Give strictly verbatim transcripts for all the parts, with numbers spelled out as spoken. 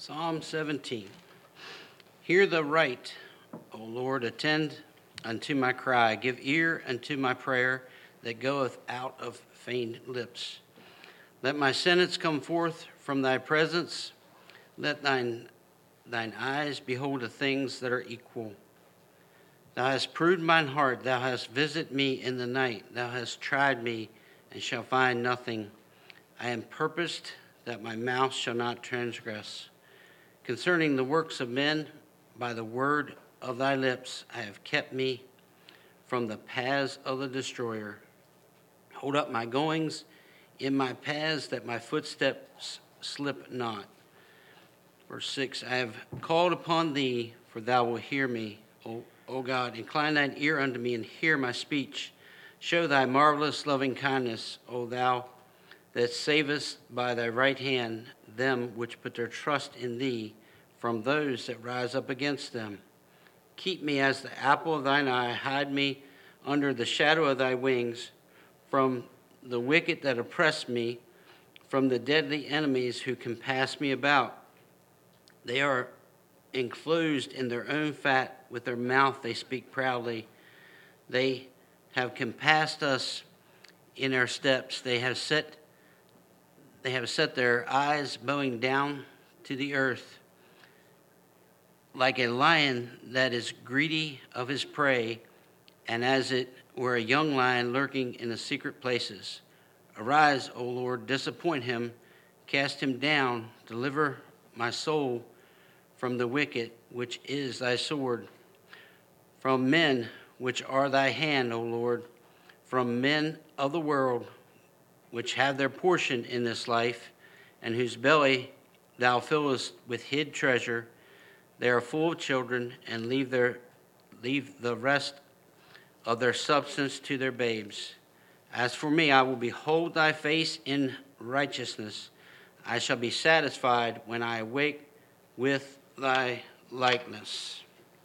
Psalm seventeen. Hear the right, O Lord, attend unto my cry. Give ear unto my prayer that goeth out of feigned lips. Let my sentence come forth from thy presence. Let thine, thine eyes behold the things that are equal. Thou hast proved mine heart. Thou hast visited me in the night. Thou hast tried me and shall find nothing. I am purposed that my mouth shall not transgress. Concerning the works of men, by the word of thy lips, I have kept me from the paths of the destroyer. Hold up my goings in my paths, that my footsteps slip not. Verse six, I have called upon thee, for thou wilt hear me. O, o God, incline thine ear unto me, and hear my speech. Show thy marvelous loving kindness, O thou that savest by thy right hand them which put their trust in thee, from those that rise up against them. Keep me as the apple of thine eye. Hide me under the shadow of thy wings, from the wicked that oppress me, from the deadly enemies who compass me about. They are enclosed in their own fat. With their mouth they speak proudly. They have compassed us in our steps. They have set They have set their eyes bowing down to the earth. Like a lion that is greedy of his prey, and as it were a young lion lurking in the secret places. Arise, O Lord, disappoint him, cast him down, deliver my soul from the wicked, which is thy sword, from men which are thy hand, O Lord, from men of the world, which have their portion in this life, and whose belly thou fillest with hid treasure. They are full of children, and leave their leave the rest of their substance to their babes. As for me, I will behold thy face in righteousness. I shall be satisfied when I awake with thy likeness.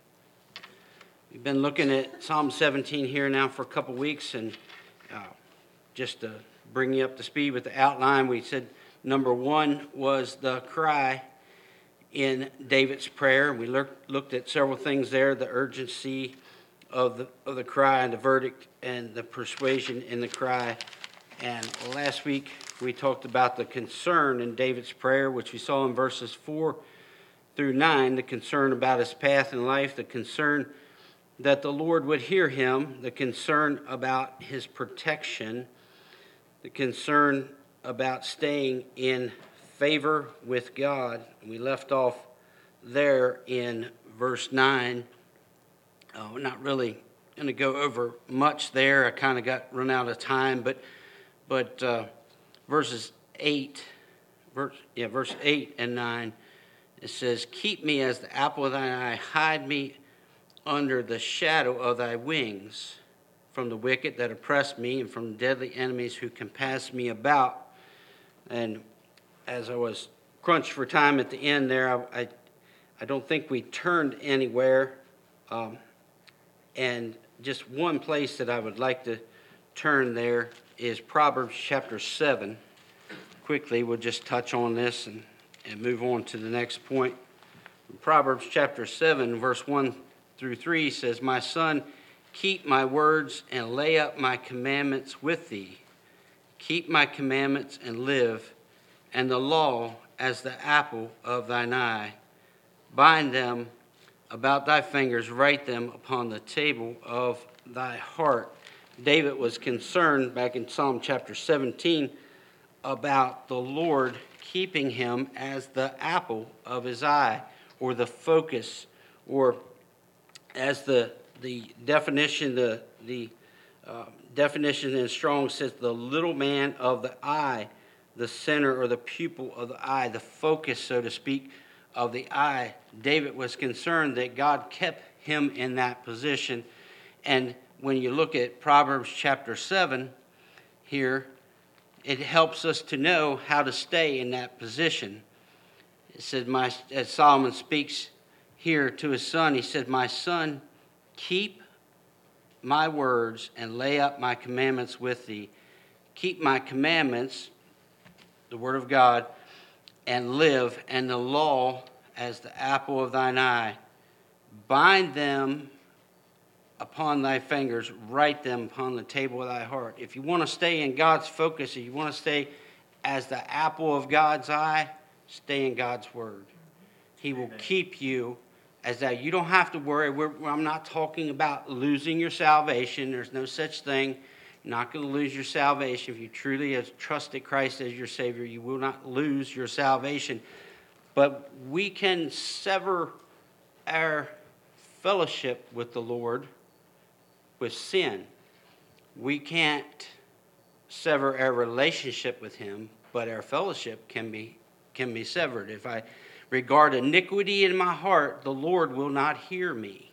We've been looking at Psalm seventeen here now for a couple weeks, and uh, just to bring you up to speed with the outline, we said number one was the cry in David's prayer. We looked, looked at several things there, the urgency of the, of the cry and the verdict and the persuasion in the cry. And last week we talked about the concern in David's prayer, which we saw in verses four through nine, the concern about his path in life, the concern that the Lord would hear him, the concern about his protection, the concern about staying in favor with God. We left off there in verse nine. Uh, we're not really going to go over much there. I kind of got run out of time, but but uh, verses eight, verse yeah, verse eight and nine, it says, "Keep me as the apple of thine eye; hide me under the shadow of thy wings, from the wicked that oppress me, and from the deadly enemies who compass me about." And as I was crunched for time at the end there, I I, I don't think we turned anywhere. Um, and just one place that I would like to turn there is Proverbs chapter seven. Quickly, we'll just touch on this and, and move on to the next point. Proverbs chapter seven, verse one through three says, "My son, keep my words and lay up my commandments with thee. Keep my commandments and live, and the law as the apple of thine eye. Bind them about thy fingers, write them upon the table of thy heart." David was concerned back in Psalm chapter seventeen about the Lord keeping him as the apple of his eye, or the focus, or as the the definition, the the uh, definition in Strong's says, the little man of the eye, the center or the pupil of the eye, the focus, so to speak, of the eye. David was concerned that God kept him in that position. And when you look at Proverbs chapter seven here, it helps us to know how to stay in that position. It said, my, as Solomon speaks here to his son, he said, "My son, keep my words and lay up my commandments with thee." Keep my commandments, the word of God, and live, and the law as the apple of thine eye. Bind them upon thy fingers, write them upon the table of thy heart. If you want to stay in God's focus, if you want to stay as the apple of God's eye, stay in God's word. He will Amen. Keep you as that. You don't have to worry. We're, I'm not talking about losing your salvation. There's no such thing. You're not going to lose your salvation. If you truly have trusted Christ as your Savior, you will not lose your salvation. But we can sever our fellowship with the Lord with sin. We can't sever our relationship with Him, but our fellowship can be can be severed. If I regard iniquity in my heart, the Lord will not hear me.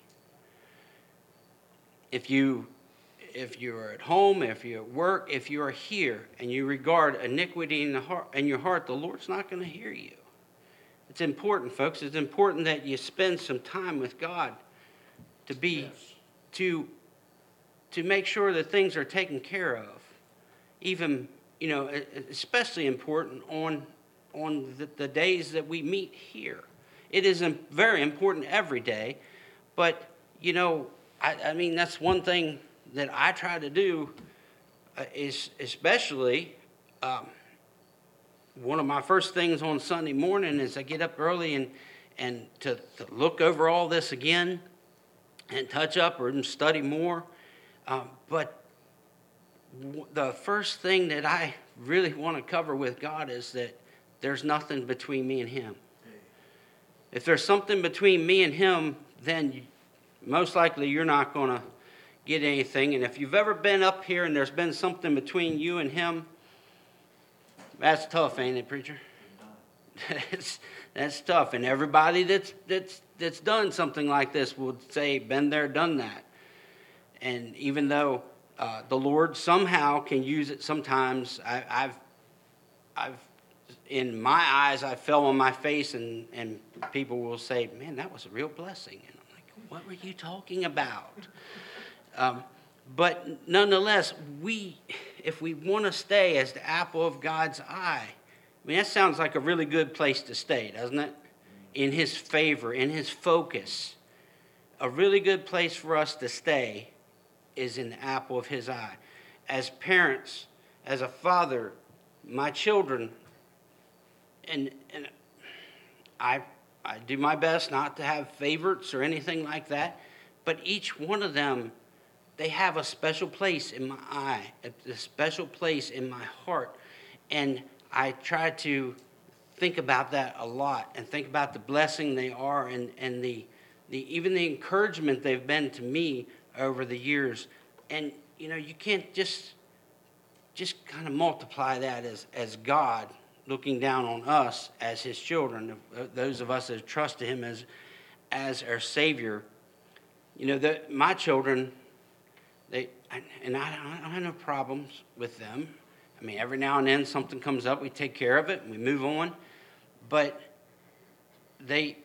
If you if you're at home, if you're at work, if you are here and you regard iniquity in the heart in your heart, the Lord's not going to hear you. It's important, folks. It's important that you spend some time with God to be yes. to to make sure that things are taken care of. Even, you know, especially important on on the, the days that we meet here. It is very important every day, but, you know, I, I mean, that's one thing that I try to do uh, is especially um, one of my first things on Sunday morning is I get up early and, and to, to look over all this again and touch up or even study more. Um, but w- the first thing that I really want to cover with God is that there's nothing between me and Him. If there's something between me and Him, then you, most likely you're not going to get anything. And if you've ever been up here and there's been something between you and Him, that's tough, ain't it, preacher? that's, that's tough. And everybody that's that's that's done something like this would say, been there, done that. And even though uh, the Lord somehow can use it sometimes, I, I've, I've, in my eyes, I fell on my face, and, and people will say, "Man, that was a real blessing." And I'm like, "What were you talking about?" um, but nonetheless, we, if we want to stay as the apple of God's eye, I mean, that sounds like a really good place to stay, doesn't it? In His favor, in His focus, a really good place for us to stay is in the apple of His eye. As parents, as a father, my children, and and I I do my best not to have favorites or anything like that, but each one of them, they have a special place in my eye, a special place in my heart, and I try to think about that a lot and think about the blessing they are and and the the even the encouragement they've been to me over the years. And, you know, you can't just just kind of multiply that as, as God looking down on us as His children, those of us that trust Him as as our Savior. You know, the, my children, they and I don't, I don't have no problems with them. I mean, every now and then something comes up, we take care of it, and we move on. But they...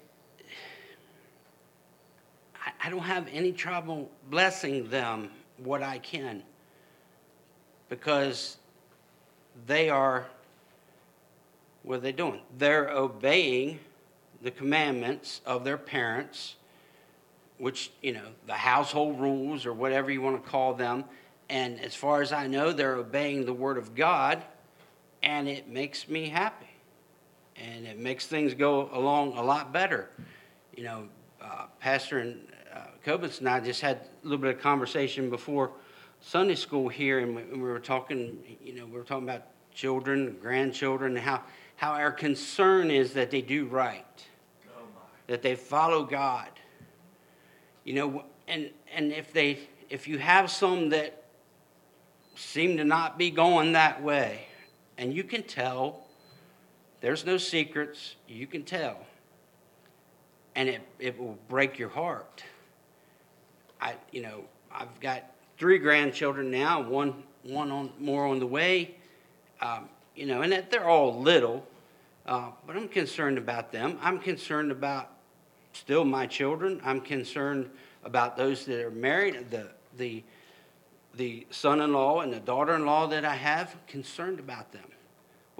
I don't have any trouble blessing them what I can, because they are, what are they doing? They're obeying the commandments of their parents, which, you know, the household rules or whatever you want to call them. And as far as I know, they're obeying the Word of God, and it makes me happy. And it makes things go along a lot better. You know, uh, Pastor and uh, Kobitz and I just had a little bit of conversation before Sunday school here, and we, we were talking, you know, we were talking about children, grandchildren, and how, how our concern is that they do right, oh that they follow God. You know, and and if they if you have some that seem to not be going that way, and you can tell, there's no secrets, you can tell, and it, it will break your heart. I you know, I've got three grandchildren now, one one on more on the way, um, you know, and they're all little, uh, but I'm concerned about them. I'm concerned about still my children. I'm concerned about those that are married, the the the son-in-law and the daughter-in-law that I have, concerned about them.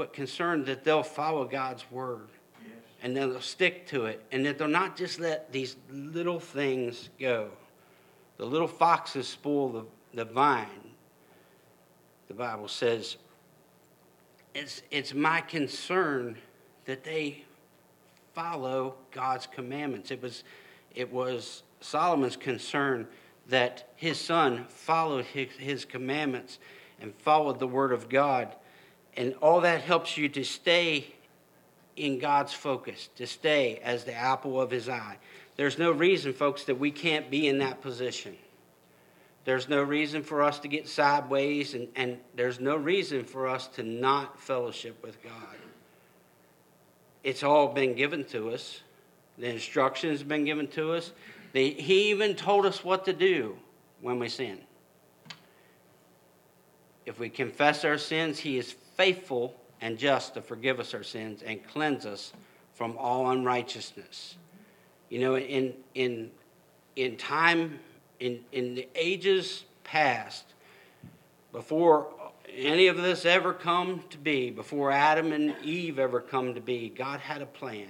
but concerned that they'll follow God's word. Yes. And they'll stick to it. And that they'll not just let these little things go. The little foxes spoil the, the vine. The Bible says, it's, it's my concern that they follow God's commandments. It was, it was Solomon's concern that his son followed his, his commandments and followed the word of God. And all that helps you to stay in God's focus, to stay as the apple of his eye. There's no reason, folks, that we can't be in that position. There's no reason for us to get sideways, and, and there's no reason for us to not fellowship with God. It's all been given to us. The instructions have been given to us. The, he even told us what to do when we sin. If we confess our sins, he is faithful and just to forgive us our sins and cleanse us from all unrighteousness. You know, in in in time, in, in the ages past, before any of this ever come to be, before Adam and Eve ever come to be, God had a plan.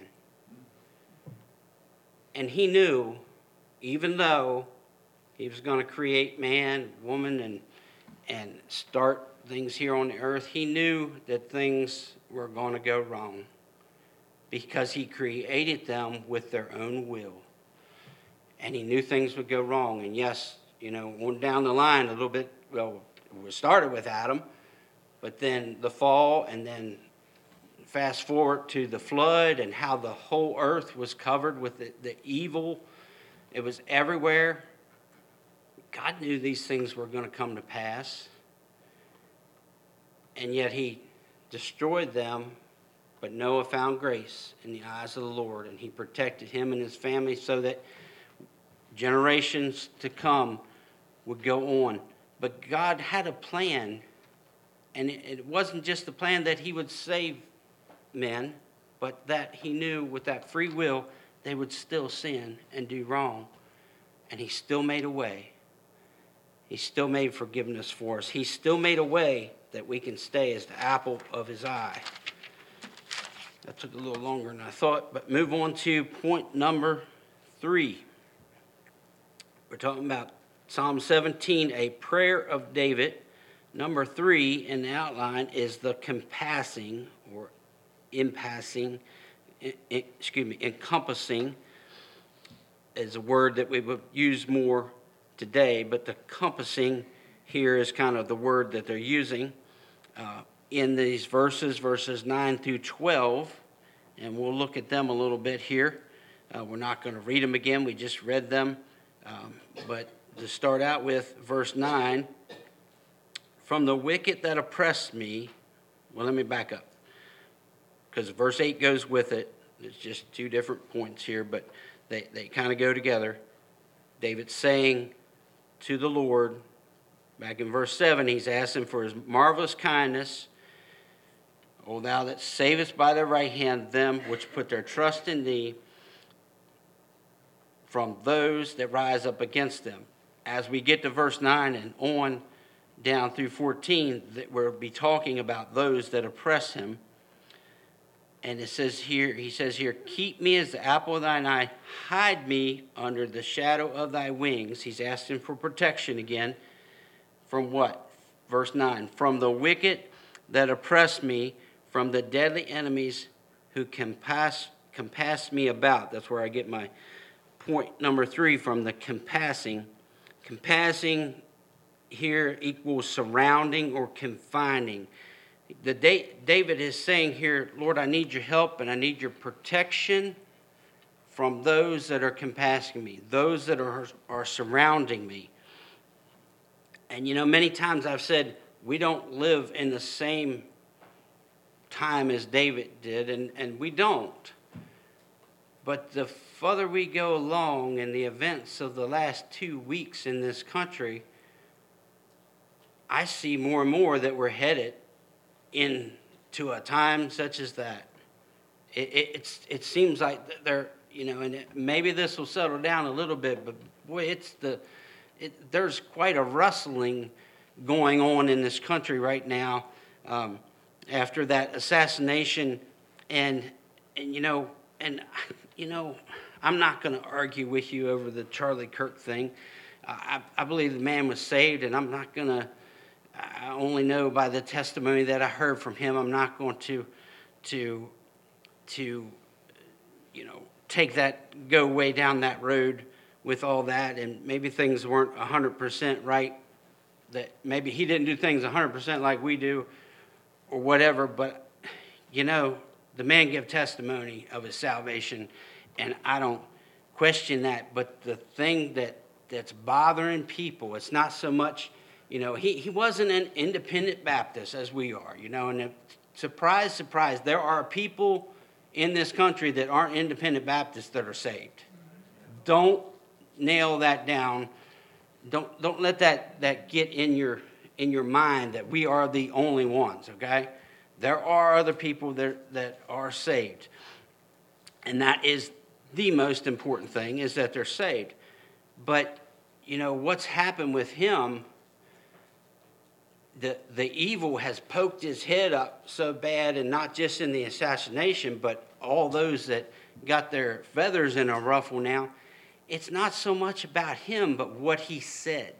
And he knew, even though he was going to create man, woman, and and start things here on the earth, he knew that things were going to go wrong because he created them with their own will. And he knew things would go wrong. And yes, you know, on down the line a little bit, well, we started with Adam, but then the fall, and then fast forward to the flood and how the whole earth was covered with the, the evil. It was everywhere. God knew these things were going to come to pass. And yet he destroyed them, but Noah found grace in the eyes of the Lord, and he protected him and his family so that generations to come would go on. But God had a plan, and it wasn't just the plan that he would save men, but that he knew with that free will they would still sin and do wrong. And he still made a way. He still made forgiveness for us. He still made a way that we can stay as the apple of his eye. That took a little longer than I thought, but move on to point number three. We're talking about Psalm seventeen, a prayer of David. Number three in the outline is the compassing or impassing, excuse me, encompassing is a word that we would use more today, but the compassing here is kind of the word that they're using uh, in these verses, verses nine through twelve, and we'll look at them a little bit here. Uh, we're not going to read them again. We just read them, um, but to start out with verse nine, from the wicked that oppressed me, well, let me back up, because verse eight goes with it. It's just two different points here, but they, they kind of go together. David's saying to the Lord, back in verse seven, he's asking for his marvelous kindness. O thou that savest by thy right hand them which put their trust in thee from those that rise up against them. As we get to verse nine and on down through fourteen, that we'll be talking about those that oppress him. And it says here, he says here, keep me as the apple of thine eye, hide me under the shadow of thy wings. He's asking for protection again. From what? Verse nine, from the wicked that oppress me, from the deadly enemies who compass, compass me about. That's where I get my point number three from, the compassing. Compassing here equals surrounding or confining. The David is saying here, Lord, I need your help and I need your protection from those that are compassing me, those that are, are surrounding me. And you know, many times I've said we don't live in the same time as David did, and, and we don't. But the further we go along in the events of the last two weeks in this country, I see more and more that we're headed into a time such as that. It, it, it's, it seems like they're, you know, and it, maybe this will settle down a little bit, but boy, it's the, it, there's quite a rustling going on in this country right now. Um, after that assassination. And, and you know, and, you know, I'm not going to argue with you over the Charlie Kirk thing. I, I believe the man was saved, and I'm not going to, I only know by the testimony that I heard from him. I'm not going to, to, to, you know, take that, go way down that road with all that, and maybe things weren't one hundred percent right, that maybe he didn't do things one hundred percent like we do, or whatever, but, you know, the man gave testimony of his salvation, and I don't question that, but the thing that, that's bothering people, it's not so much, you know, he, he wasn't an independent Baptist as we are, you know, and if, surprise, surprise, there are people in this country that aren't independent Baptists that are saved. Don't nail that down. Don't don't let that, that get in your in your mind that we are the only ones, okay? There are other people that, that are saved. And that is the most important thing, is that they're saved. But, you know, what's happened with him, the the evil has poked his head up so bad, and not just in the assassination, but all those that got their feathers in a ruffle now. It's not so much about him, but what he said.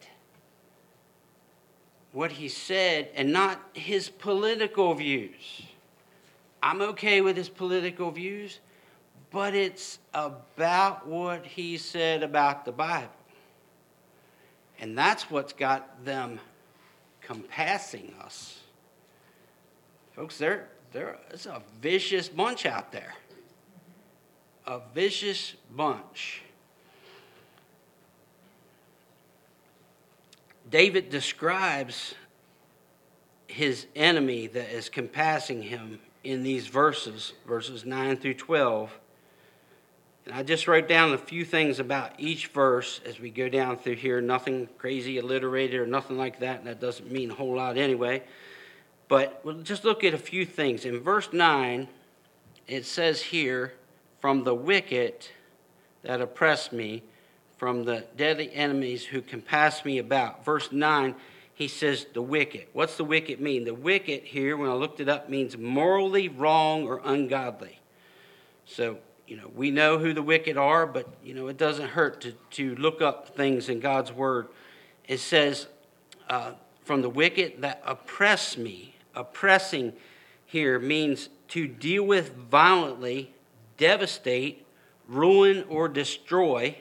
What he said, and not his political views. I'm okay with his political views, but it's about what he said about the Bible. And that's what's got them compassing us. Folks, there, there is a vicious bunch out there. A vicious bunch. David describes his enemy that is compassing him in these verses, verses nine through twelve. And I just wrote down a few things about each verse as we go down through here. Nothing crazy alliterated or nothing like that, and that doesn't mean a whole lot anyway. But we'll just look at a few things. In verse nine, it says here, "From the wicked that oppress me, from the deadly enemies who compass me about." Verse nine, he says the wicked. What's the wicked mean? The wicked here, when I looked it up, means morally wrong or ungodly. So, you know, we know who the wicked are, but, you know, it doesn't hurt to, to look up things in God's word. It says, uh, from the wicked that oppress me. Oppressing here means to deal with violently, devastate, ruin, or destroy.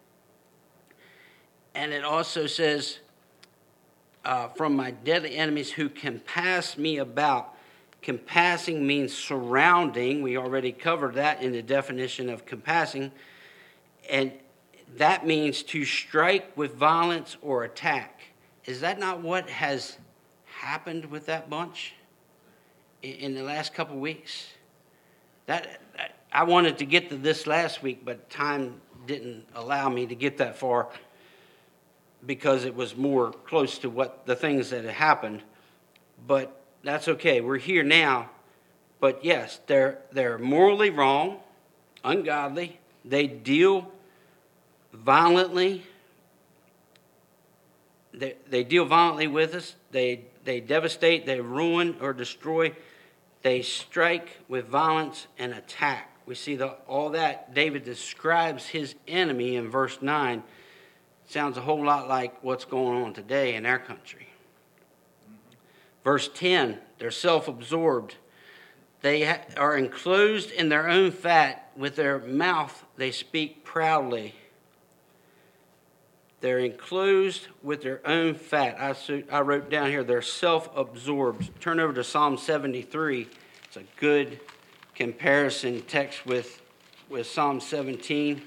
And it also says, uh, from my deadly enemies who compass me about. Compassing means surrounding. We already covered that in the definition of compassing. And that means to strike with violence or attack. Is that not what has happened with that bunch in, in the last couple of weeks? That, that I wanted to get to this last week, but time didn't allow me to get that far, because it was more close to what the things that had happened. But that's okay. We're here now. But yes, they're they're morally wrong, ungodly. They deal violently. They they deal violently with us. They they devastate, they ruin or destroy. They strike with violence and attack. We see the, all that. David describes his enemy in verse nine. Sounds a whole lot like what's going on today in our country. Verse ten, they're self-absorbed. They ha- are enclosed in their own fat. With their mouth they speak proudly. They're enclosed with their own fat. I, su- I wrote down here, they're self-absorbed. Turn over to Psalm seventy-three. It's a good comparison text with, with Psalm seventeen.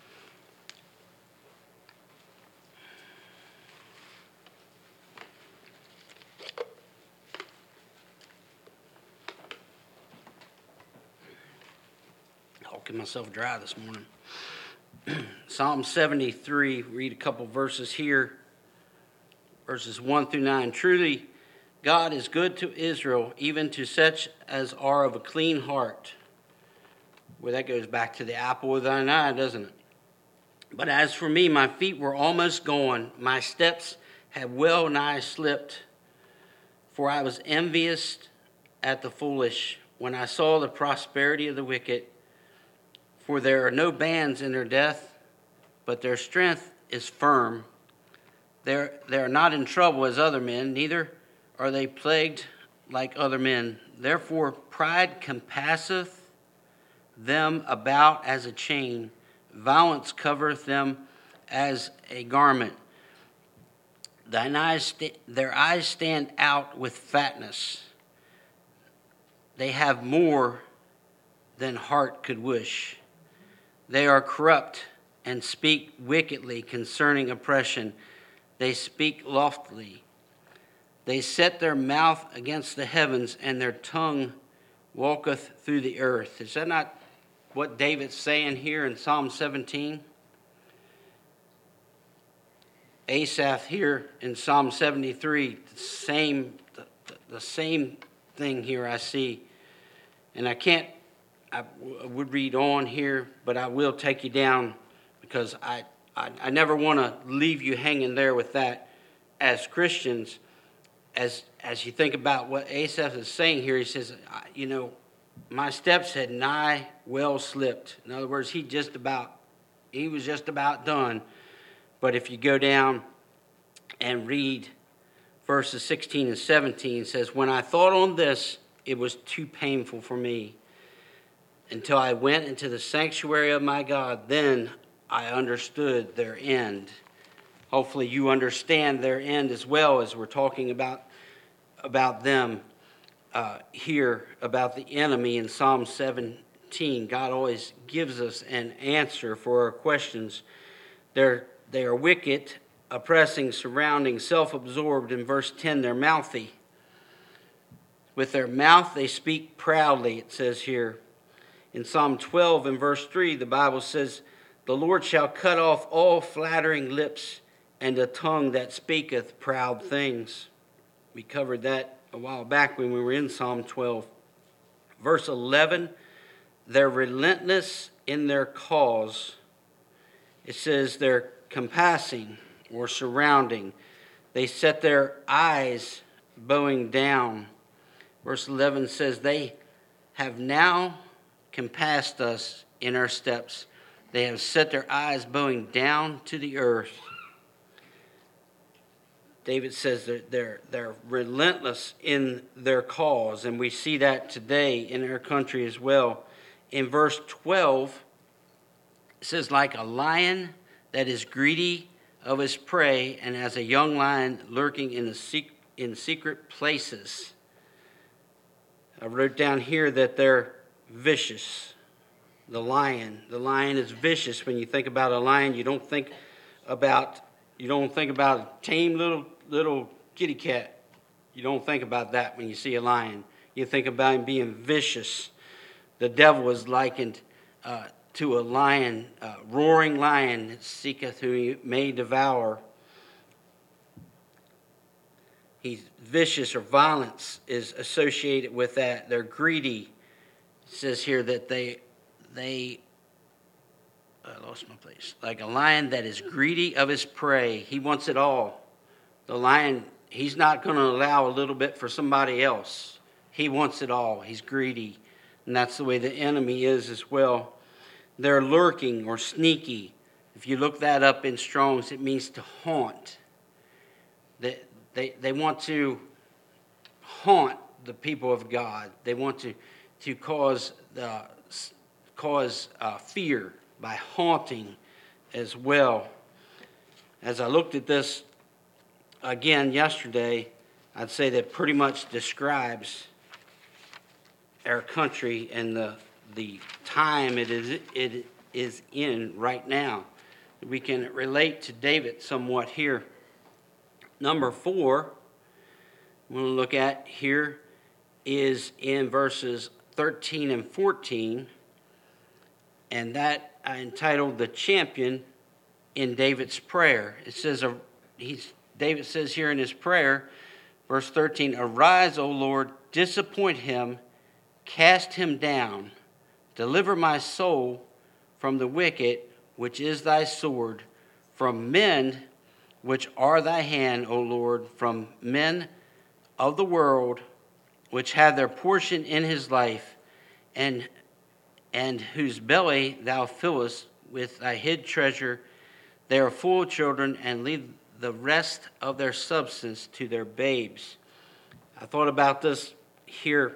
Myself dry this morning. Psalm seventy-three, read a couple verses here. Verses one through nine. Truly, God is good to Israel, even to such as are of a clean heart. Well, that goes back to the apple of thine eye, doesn't it? But as for me, my feet were almost gone. My steps had well nigh slipped. For I was envious at the foolish when I saw the prosperity of the wicked. For there are no bands in their death, but their strength is firm. They're, they are not in trouble as other men, neither are they plagued like other men. Therefore pride compasseth them about as a chain. Violence covereth them as a garment. Thine eyes st- their eyes stand out with fatness. They have more than heart could wish. They are corrupt and speak wickedly concerning oppression. They speak loftily. They set their mouth against the heavens, and their tongue walketh through the earth. Is that not what David's saying here in Psalm seventeen? Asaph here in Psalm seventy-three, the same, the, the same thing here I see. And I can't, I would read on here, but I will take you down because I, I, I never want to leave you hanging there with that. As Christians, as as you think about what Asaph is saying here, he says, you know, my steps had nigh well slipped. In other words, he just about, he was just about done. But if you go down and read verses sixteen and seventeen, it says, when I thought on this, it was too painful for me. Until I went into the sanctuary of my God, then I understood their end. Hopefully you understand their end as well as we're talking about, about them uh, here, about the enemy in Psalm seventeen. God always gives us an answer for our questions. They're, they are wicked, oppressing, surrounding, self-absorbed. In verse ten, they're mouthy. With their mouth they speak proudly, it says here. In Psalm twelve and verse three, the Bible says, the Lord shall cut off all flattering lips and a tongue that speaketh proud things. We covered that a while back when we were in Psalm twelve. Verse eleven, they're relentless in their cause. It says they're compassing or surrounding. They set their eyes bowing down. Verse eleven says they have now compassed us in our steps. They have set their eyes bowing down to the earth. David says they're, they're, they're relentless in their cause, and we see that today in our country as well. In verse twelve, it says, like a lion that is greedy of his prey, and as a young lion lurking in, the sec- in secret places. I wrote down here that they're vicious. The lion. The lion is vicious. When you think about a lion, you don't think about you don't think about a tame little little kitty cat. You don't think about that when you see a lion. You think about him being vicious. The devil is likened uh, to a lion, a roaring lion that seeketh whom he may devour. He's vicious, or violence is associated with that. They're greedy. It says here that they they I lost my place. Like a lion that is greedy of his prey. He wants it all. The lion, he's not going to allow a little bit for somebody else. He wants it all. He's greedy. And that's the way the enemy is as well. They're lurking or sneaky. If you look that up in Strong's, it means to haunt. They, they, they want to haunt the people of God. They want to, to cause, the, cause uh, fear by haunting as well. As I looked at this again yesterday, I'd say that pretty much describes our country and the the time it is it is in right now. We can relate to David somewhat here. Number four, we'll look at here is in verses thirteen and fourteen, and that I entitled "The Champion in David's Prayer." It says, uh, he's, David says here in his prayer, verse thirteen, "Arise, O Lord, disappoint him, cast him down, deliver my soul from the wicked, which is thy sword, from men which are thy hand, O Lord, from men of the world, which have their portion in his life, and and whose belly thou fillest with thy hid treasure. They are full of children, and leave the rest of their substance to their babes. I thought about this here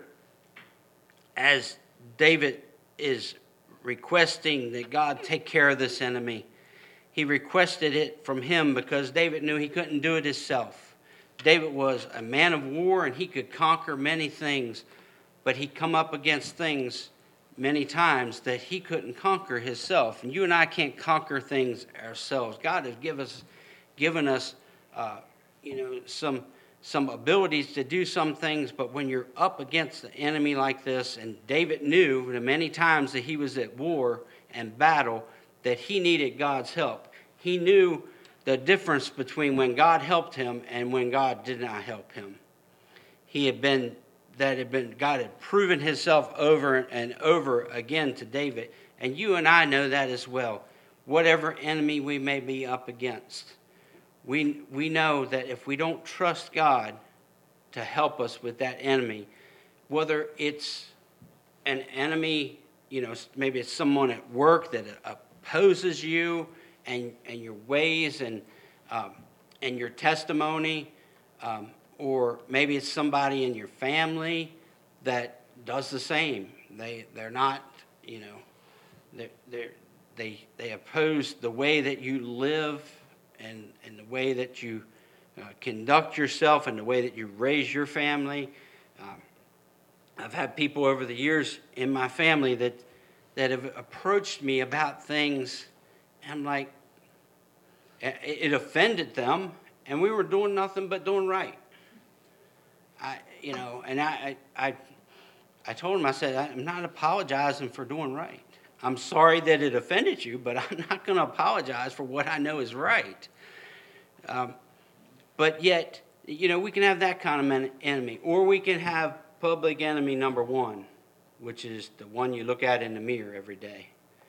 as David is requesting that God take care of this enemy. He requested it from him because David knew he couldn't do it himself. David was a man of war, and he could conquer many things, but he'd come up against things many times that he couldn't conquer himself. And you and I can't conquer things ourselves. God has give us, given us, uh, you know, some some abilities to do some things, but when you're up against the enemy like this, and David knew the many times that he was at war and battle, that he needed God's help. He knew the difference between when God helped him and when God did not help him. He had been, that had been, God had proven himself over and over again to David. And you and I know that as well. Whatever enemy we may be up against, we, we know that if we don't trust God to help us with that enemy, whether it's an enemy, you know, maybe it's someone at work that opposes you and, and your ways and, um, and your testimony, um, or maybe it's somebody in your family that does the same. They, they're not, you know, they're, they're, they they oppose the way that you live and, and the way that you uh, conduct yourself and the way that you raise your family. Um, I've had people over the years in my family that that have approached me about things, and I'm like, it offended them, and we were doing nothing but doing right. I, you know, and I, I, I told him, I said, I'm not apologizing for doing right. I'm sorry that it offended you, but I'm not going to apologize for what I know is right. Um, but yet, you know, we can have that kind of enemy, or we can have public enemy number one, which is the one you look at in the mirror every day.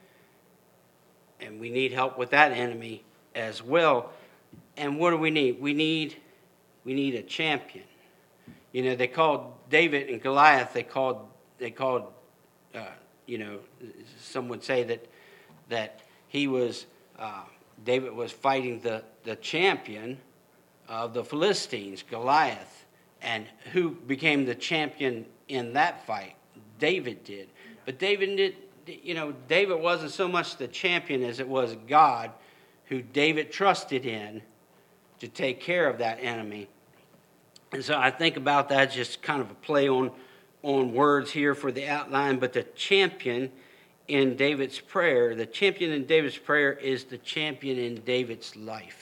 And we need help with that enemy as well. And what do we need? We need, we need a champion. You know, they called David and Goliath, they called, they called, uh, you know, some would say that that he was, uh, David was fighting the, the champion of the Philistines, Goliath. And who became the champion in that fight? David did. But David did, you know, David wasn't so much the champion as it was God, who David trusted in to take care of that enemy. And so I think about that, just kind of a play on, on words here for the outline. But the champion in David's prayer, the champion in David's prayer is the champion in David's life.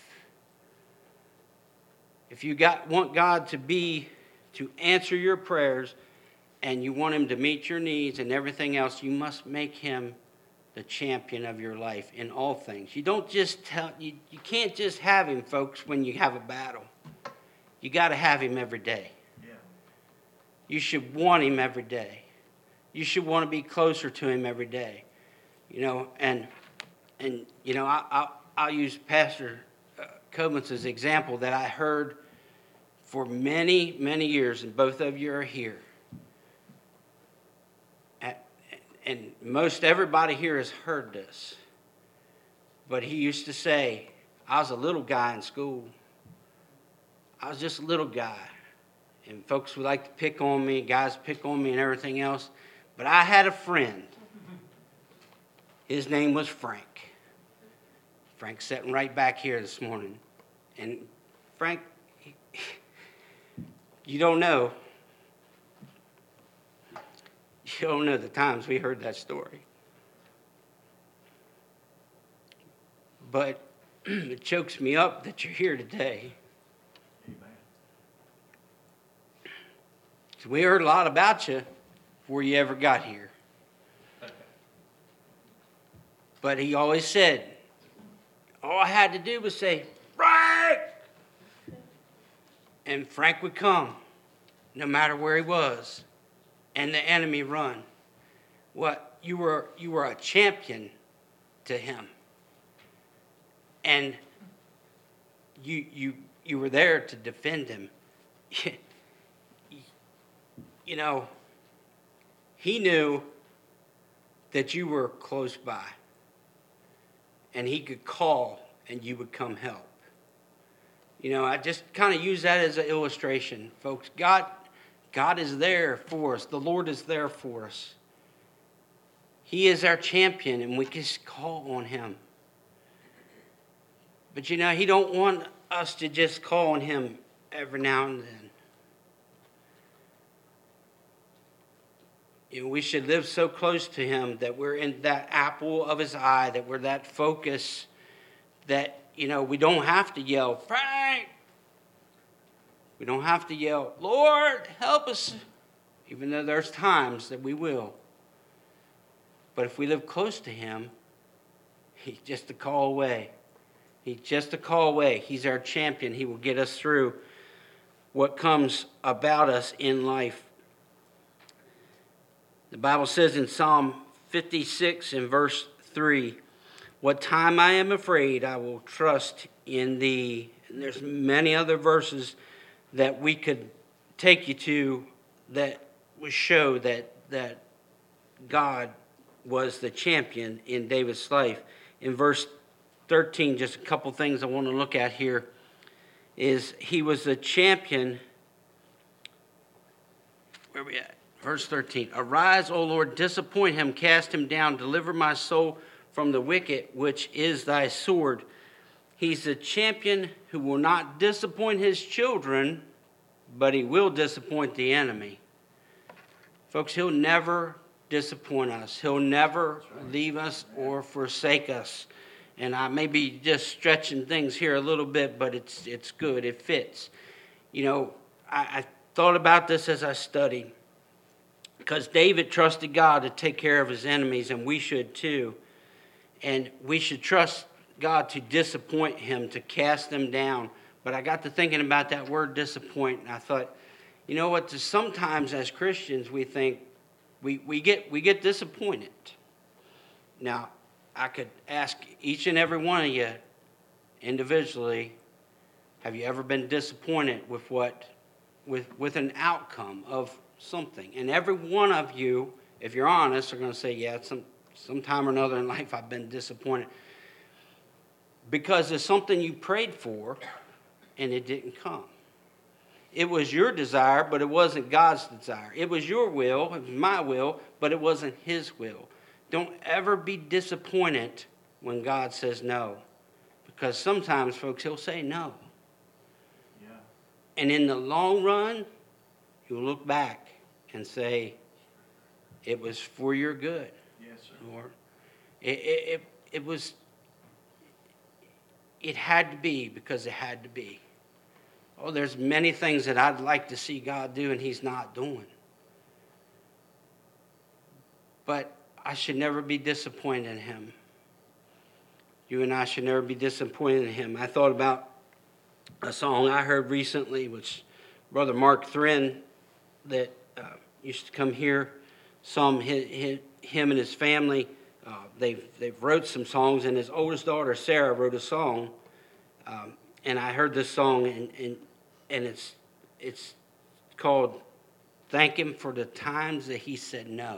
If you got want God to be, to answer your prayers, and you want him to meet your needs and everything else, you must make him the champion of your life in all things. You don't just tell, you, you can't just have him, folks, when you have a battle. You got to have him every day. Yeah. You should want him every day. You should want to be closer to him every day. You know, and, and you know, I, I'll, I'll use Pastor uh, Coben's example that I heard for many, many years, and both of you are here. At, and most everybody here has heard this. But he used to say, I was a little guy in school. I was just a little guy. And folks would like to pick on me, guys pick on me and everything else. But I had a friend. His name was Frank. Frank's sitting right back here this morning. And Frank, you don't know. You don't know the times we heard that story. But it chokes me up that you're here today. Amen. So we heard a lot about you before you ever got here. But he always said, all I had to do was say, Frank! And Frank would come, no matter where he was, and the enemy run. What? You were, you were a champion to him. And you, you, you were there to defend him. you know, he knew that you were close by. And he could call and you would come help. You know, I just kind of use that as an illustration, folks. God, God is there for us. The Lord is there for us. He is our champion, and we just call on him. But you know, he don't want us to just call on him every now and then. You know, we should live so close to him that we're in that apple of his eye, that we're that focus, that, you know, we don't have to yell, Frank! We don't have to yell, Lord, help us, even though there's times that we will. But if we live close to him, he's just a call away. He's just a call away. He's our champion. He will get us through what comes about us in life. The Bible says in Psalm fifty-six in verse three, what time I am afraid, I will trust in thee. And there's many other verses that we could take you to that would show that, that God was the champion in David's life. In verse thirteen, just a couple things I want to look at here, is he was the champion. Where are we at? Verse thirteen, arise, O Lord, disappoint him, cast him down, deliver my soul from the wicked, which is thy sword. He's the champion who will not disappoint his children, but he will disappoint the enemy. Folks, he'll never disappoint us. He'll never leave us or forsake us. And I may be just stretching things here a little bit, but it's it's good. It fits. You know, I, I thought about this as I studied. Because David trusted God to take care of his enemies, and we should too. And we should trust God to disappoint him, to cast them down. But I got to thinking about that word disappoint, and I thought, you know what, sometimes as Christians we think we, we get we get disappointed. Now, I could ask each and every one of you individually, have you ever been disappointed with what with with an outcome of something? And every one of you, if you're honest, are going to say, yeah, some sometime or another in life I've been disappointed. Because it's something you prayed for and it didn't come. It was your desire, but it wasn't God's desire. It was your will, it was my will, but it wasn't his will. Don't ever be disappointed when God says no. Because sometimes, folks, he'll say no. Yeah. And in the long run, you'll look back and say, it was for your good. Yes, sir. Lord. It, it, it, it was, it had to be because it had to be. Oh, there's many things that I'd like to see God do and he's not doing. But I should never be disappointed in him. You and I should never be disappointed in him. I thought about a song I heard recently, which Brother Mark Thrin, that uh, used to come here, some his, his, him and his family, uh, they've they've wrote some songs, and his oldest daughter Sarah wrote a song, um, and I heard this song, and and, and it's it's called "Thank Him for the Times That He Said No."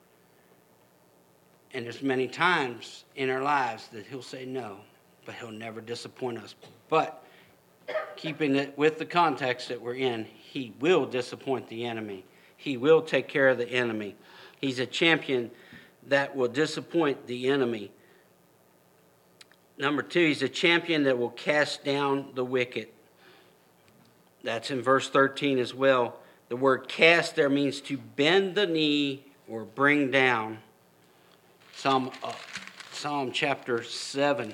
And there's many times in our lives that he'll say no, but he'll never disappoint us. But keeping it with the context that we're in, he will disappoint the enemy. He will take care of the enemy. He's a champion that will disappoint the enemy. Number two, he's a champion that will cast down the wicked. That's in verse thirteen as well. The word cast there means to bend the knee or bring down. Psalm, uh, Psalm chapter seven.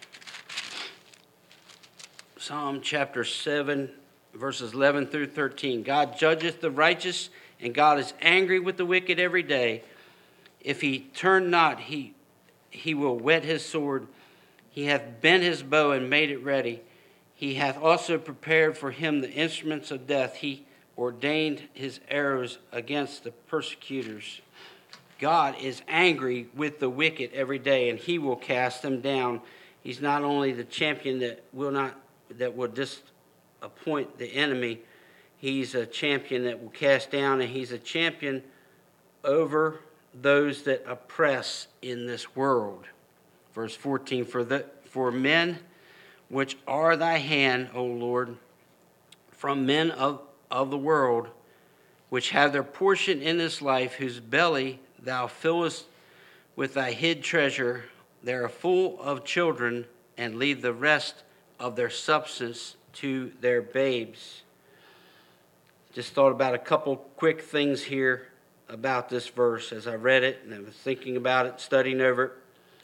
Psalm chapter seven, verses eleven through thirteen. God judgeth the righteous, and God is angry with the wicked every day. If he turn not, he, he will whet his sword. He hath bent his bow and made it ready. He hath also prepared for him the instruments of death. He ordained his arrows against the persecutors. God is angry with the wicked every day, and he will cast them down. He's not only the champion that will not that will disappoint the enemy, He's a champion that will cast down, and he's a champion over those that oppress in this world. Verse fourteen, for, the, for men which are thy hand, O Lord, from men of, of the world, which have their portion in this life, whose belly thou fillest with thy hid treasure, they are full of children, and leave the rest of their substance to their babes. Just thought about a couple quick things here about this verse as I read it, and I was thinking about it, studying over it.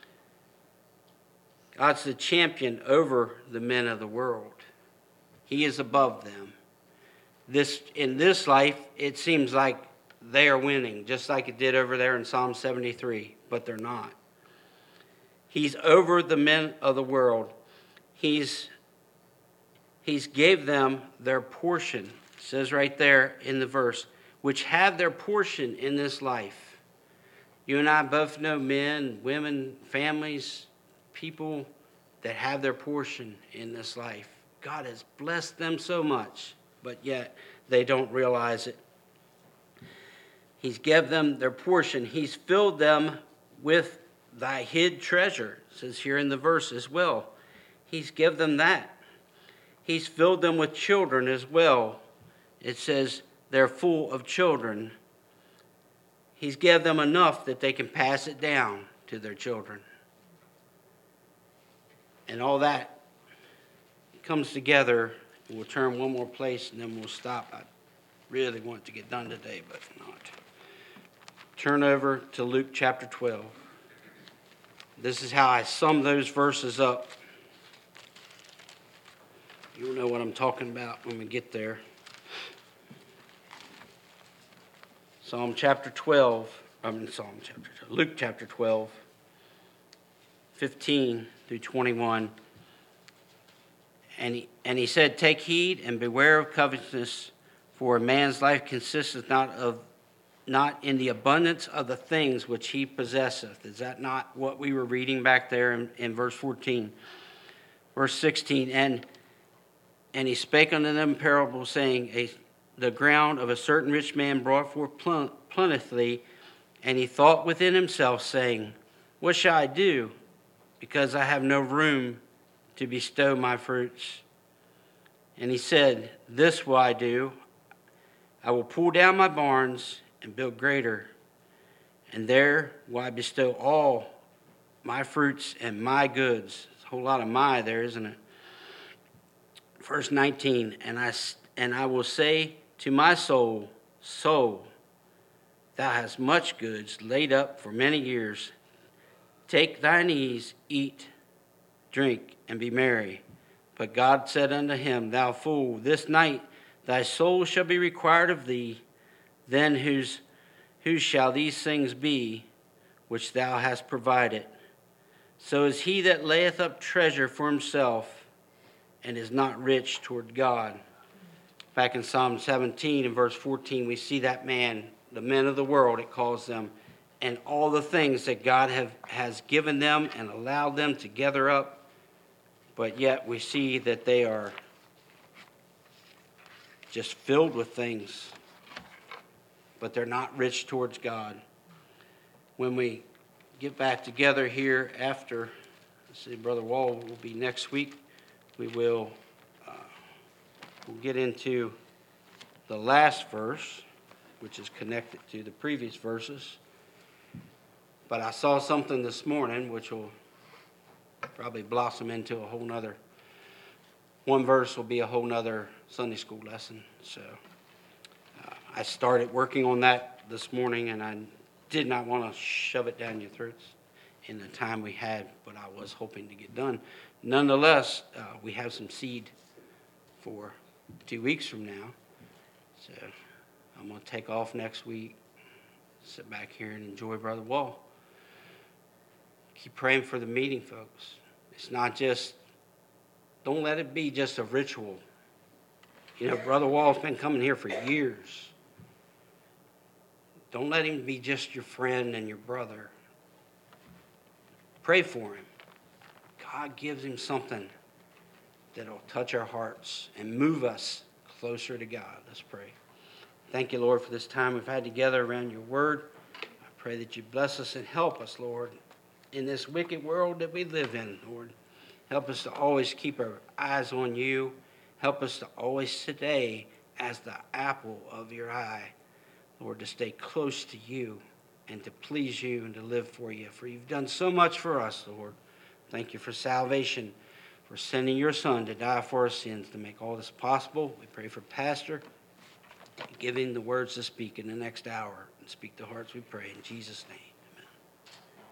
God's the champion over the men of the world. He is above them. This in this life, it seems like they are winning, just like it did over there in Psalm seventy-three, but they're not. He's over the men of the world. He's He's gave them their portion. It says right there in the verse, which have their portion in this life. You and I both know men, women, families, people that have their portion in this life. God has blessed them so much, but yet they don't realize it. He's given them their portion. He's filled them with thy hid treasure. It says here in the verse as well. He's given them that. He's filled them with children as well. It says they're full of children. He's given them enough that they can pass it down to their children. And all that comes together. We'll turn one more place and then we'll stop. I really want to get done today, but not. Turn over to Luke chapter twelve. This is how I sum those verses up. You'll know what I'm talking about when we get there. Psalm chapter twelve, I mean Psalm chapter twelve, Luke chapter twelve, fifteen through twenty-one. And he, and he said, take heed and beware of covetousness, for a man's life consisteth not of not in the abundance of the things which he possesseth. Is that not what we were reading back there in, in verse fourteen? Verse sixteen, and and he spake unto them parables, saying, a, the ground of a certain rich man brought forth plentifully, and he thought within himself, saying, what shall I do, because I have no room to bestow my fruits? And he said, this will I do, I will pull down my barns and build greater, and there will I bestow all my fruits and my goods. There's a whole lot of my there, isn't it? Verse nineteen, and I, and I will say to my soul, soul, thou hast much goods laid up for many years. Take thine ease, eat, drink, and be merry. But God said unto him, thou fool, this night thy soul shall be required of thee. Then whose, whose shall these things be which thou hast provided? So is he that layeth up treasure for himself, and is not rich toward God. Back in Psalm seventeen and verse fourteen, we see that man, the men of the world, it calls them, and all the things that God have, has given them and allowed them to gather up, but yet we see that they are just filled with things, but they're not rich towards God. When we get back together here after, let's see, Brother Wall will be next week, we will uh, we'll get into the last verse, which is connected to the previous verses. But I saw something this morning which will probably blossom into a whole nother, one verse will be a whole nother Sunday school lesson. So uh, I started working on that this morning, and I did not want to shove it down your throats in the time we had, but I was hoping to get done. Nonetheless, uh, we have some seed for two weeks from now. So I'm going to take off next week, sit back here and enjoy Brother Wall. Keep praying for the meeting, folks. It's not just, don't let it be just a ritual. You know, Brother Wall's been coming here for years. Don't let him be just your friend and your brother. Pray for him. God gives him something that will touch our hearts and move us closer to God. Let's pray. Thank you, Lord, for this time we've had together around your word. I pray that you bless us and help us, Lord, in this wicked world that we live in, Lord. Help us to always keep our eyes on you. Help us to always today as the apple of your eye, Lord, to stay close to you and to please you and to live for you. For you've done so much for us, Lord. Thank you for salvation, for sending your Son to die for our sins to make all this possible. We pray for Pastor, giving the words to speak in the next hour. And speak the hearts, we pray in Jesus' name.